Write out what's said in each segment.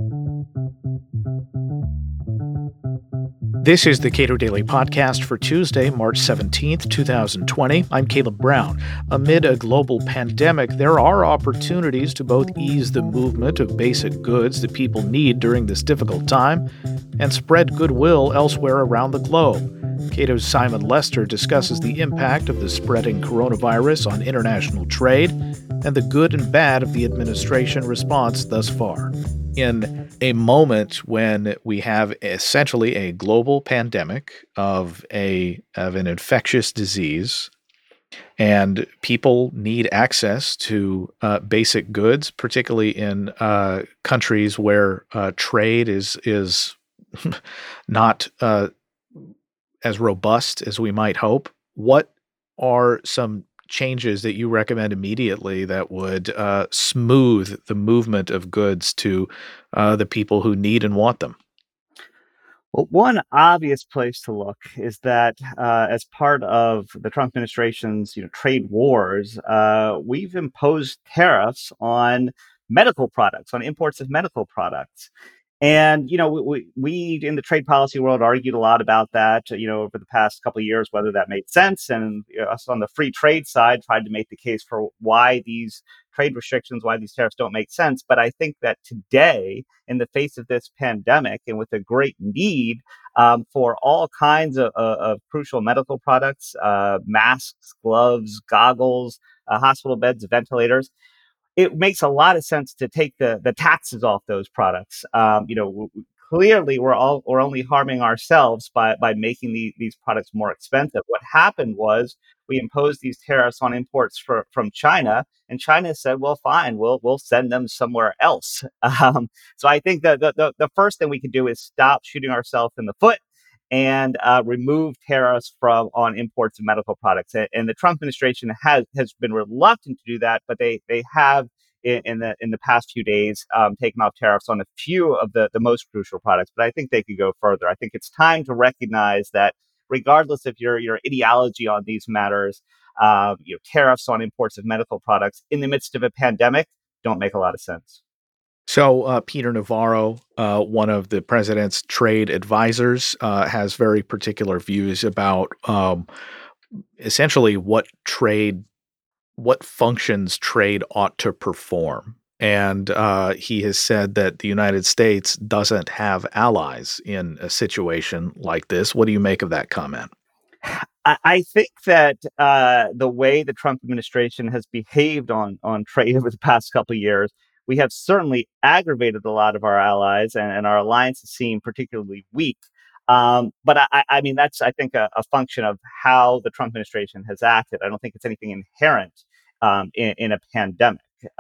This is the Cato Daily Podcast for Tuesday, March 17th, 2020. I'm Caleb Brown. Amid a global pandemic, there are opportunities to both ease the movement of basic goods that people need during this difficult time and spread goodwill elsewhere around the globe. Cato's Simon Lester discusses the impact of the spreading coronavirus on international trade and the good and bad of the administration response thus far. In a moment when we have essentially a global pandemic of an infectious disease, and people need access to basic goods, particularly in countries where trade is not as robust as we might hope. What are some changes that you recommend immediately that would smooth the movement of goods to the people who need and want them? Well, one obvious place to look is that as part of the Trump administration's trade wars, we've imposed tariffs on medical products, on imports of medical products. And we in the trade policy world argued a lot about that, over the past couple of years, whether that made sense. And us on the free trade side tried to make the case for why these trade restrictions, why these tariffs don't make sense. But I think that today, in the face of this pandemic and with a great need for all kinds of crucial medical products, masks, gloves, goggles, hospital beds, ventilators, it makes a lot of sense to take the taxes off those products. Clearly, we're only harming ourselves by making these products more expensive. What happened was we imposed these tariffs on imports from China, and China said, "Well, fine, we'll send them somewhere else." So I think that the first thing we can do is stop shooting ourselves in the foot and remove tariffs on imports of medical products. And the Trump administration has been reluctant to do that, but they have in the past few days taken off tariffs on a few of the most crucial products. But I think they could go further. I think it's time to recognize that regardless of your ideology on these matters, tariffs on imports of medical products in the midst of a pandemic don't make a lot of sense. So Peter Navarro, one of the president's trade advisors, has very particular views about essentially what functions trade ought to perform. And he has said that the United States doesn't have allies in a situation like this. What do you make of that comment? I think that the way the Trump administration has behaved on trade over the past couple of years, we have certainly aggravated a lot of our allies, and our alliances seem particularly weak. But I mean, that's, I think, a function of how the Trump administration has acted. I don't think it's anything inherent in a pandemic.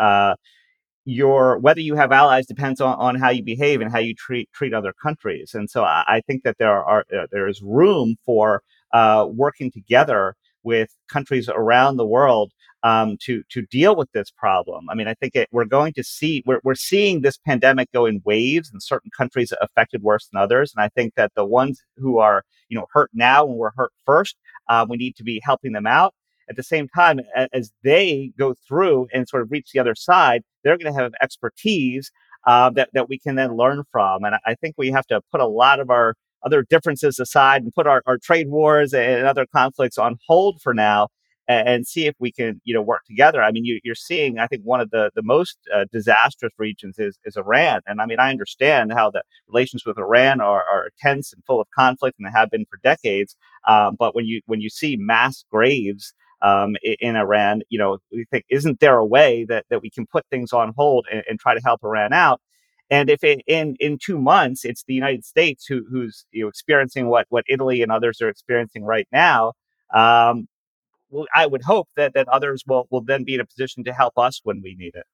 Whether you have allies depends on how you behave and how you treat other countries. And so I think that there is room for working together with countries around the world to deal with this problem. I mean, I think we're seeing this pandemic go in waves, and certain countries are affected worse than others. And I think that the ones who are hurt now and were hurt first, we need to be helping them out. At the same time, as they go through and sort of reach the other side, they're going to have expertise that we can then learn from. And I think we have to put a lot of our other differences aside and put our trade wars and other conflicts on hold for now, and see if we can work together. I mean, you're seeing, I think, one of the most disastrous regions is Iran. And I mean, I understand how the relations with Iran are tense and full of conflict, and they have been for decades. But when you see mass graves in Iran, we think, isn't there a way that we can put things on hold and try to help Iran out? And if in 2 months it's the United States who's experiencing what Italy and others are experiencing right now, well, I would hope that others will then be in a position to help us when we need it.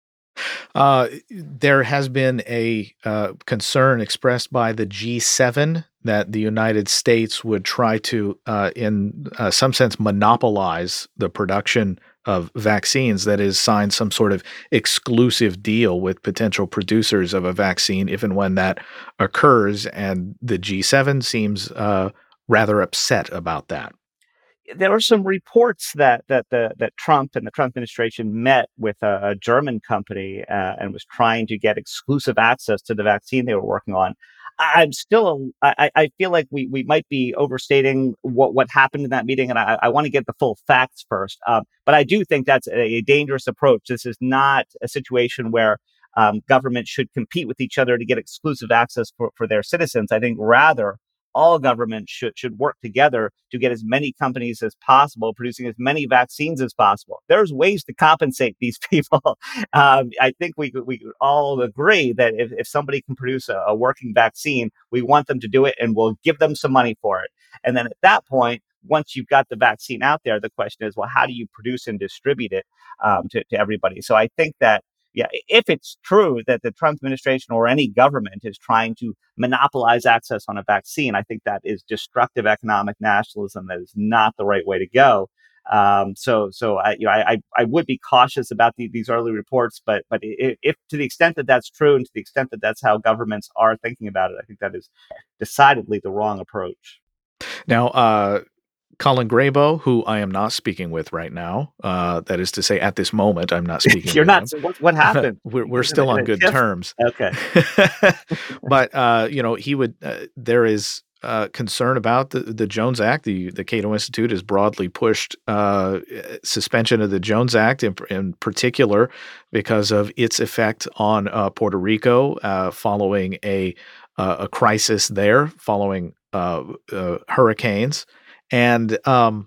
There has been a concern expressed by the G7 that the United States would try to, in some sense, monopolize the production of vaccines, that is, sign some sort of exclusive deal with potential producers of a vaccine if and when that occurs. And the G7 seems rather upset about that. There were some reports that Trump and the Trump administration met with a German company and was trying to get exclusive access to the vaccine they were working on. I'm still, I feel like we might be overstating what happened in that meeting, and I want to get the full facts first. But I do think that's a dangerous approach. This is not a situation where governments should compete with each other to get exclusive access for their citizens. I think rather all governments should work together to get as many companies as possible producing as many vaccines as possible. There's ways to compensate these people. I think we could all agree that if somebody can produce a working vaccine, we want them to do it, and we'll give them some money for it. And then at that point, once you've got the vaccine out there, the question is, well, how do you produce and distribute it to everybody? So I think that, yeah, if it's true that the Trump administration or any government is trying to monopolize access on a vaccine, I think that is destructive economic nationalism. That is not the right way to go. So I would be cautious about these early reports, but if to the extent that that's true, and to the extent that that's how governments are thinking about it, I think that is decidedly the wrong approach. Now, Colin Grabo, who I am not speaking with right now, that is to say, at this moment, I'm not speaking You're with not. him. So what happened? We're still on good terms. Okay. But, he would, there is concern about the Jones Act. The Cato Institute has broadly pushed suspension of the Jones Act in particular because of its effect on Puerto Rico following a crisis there, following hurricanes. And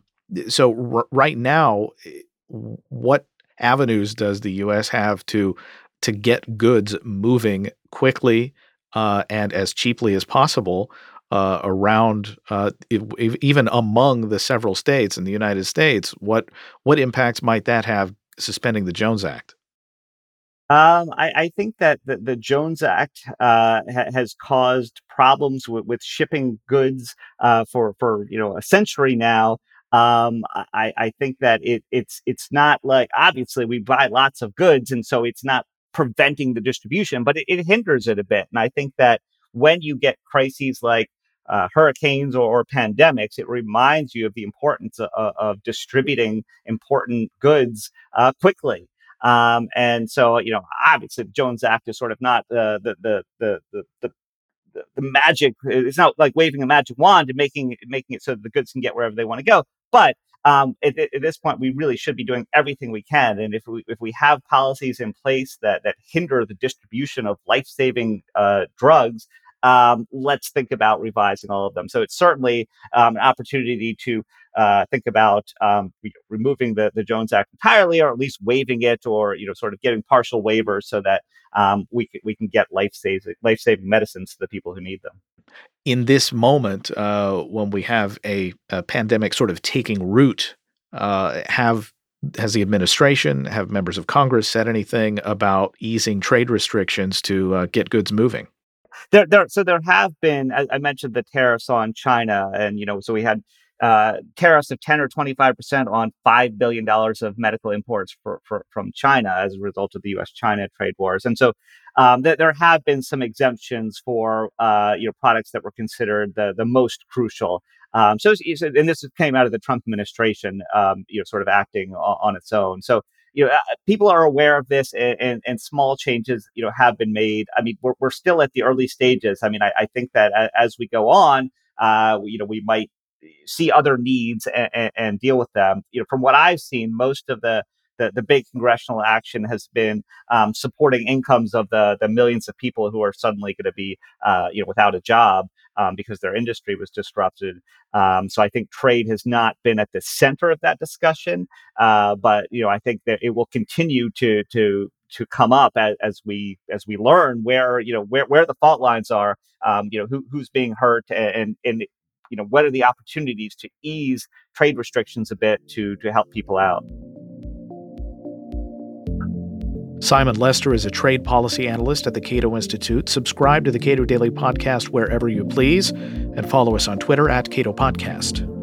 right now, what avenues does the U.S. have to get goods moving quickly and as cheaply as possible around, even among the several states in the United States? What impacts might that have, suspending the Jones Act? I think that the Jones Act has caused problems with shipping goods for a century now. I think that it's not like, obviously we buy lots of goods, and so it's not preventing the distribution, but it hinders it a bit. And I think that when you get crises like hurricanes or pandemics, it reminds you of the importance of distributing important goods quickly. And so, obviously, the Jones Act is sort of not the magic. It's not like waving a magic wand and making it so that the goods can get wherever they want to go. But at this point, we really should be doing everything we can. And if we have policies in place that hinder the distribution of life-saving drugs, let's think about revising all of them. So it's certainly an opportunity to think about removing the Jones Act entirely, or at least waiving it, or sort of getting partial waivers so that we can get life-saving medicines to the people who need them. In this moment, when we have a pandemic sort of taking root, has the administration, have members of Congress said anything about easing trade restrictions to get goods moving? So there have been, I mentioned the tariffs on China, and so we had tariffs of 10 or 25% on $5 billion of medical imports from China as a result of the U.S.-China trade wars. And so there have been some exemptions for products that were considered the most crucial. And this came out of the Trump administration, sort of acting on its own. So people are aware of this, and small changes, have been made. I mean, we're still at the early stages. I mean, I think that as we go on, we might see other needs and deal with them. From what I've seen, most of the big congressional action has been supporting incomes of the millions of people who are suddenly going to be without a job because their industry was disrupted. So I think trade has not been at the center of that discussion, but I think that it will continue to come up as we learn where the fault lines are, who's being hurt, and what are the opportunities to ease trade restrictions a bit to help people out. Simon Lester is a trade policy analyst at the Cato Institute. Subscribe to the Cato Daily Podcast wherever you please, and follow us on Twitter @Cato Podcast.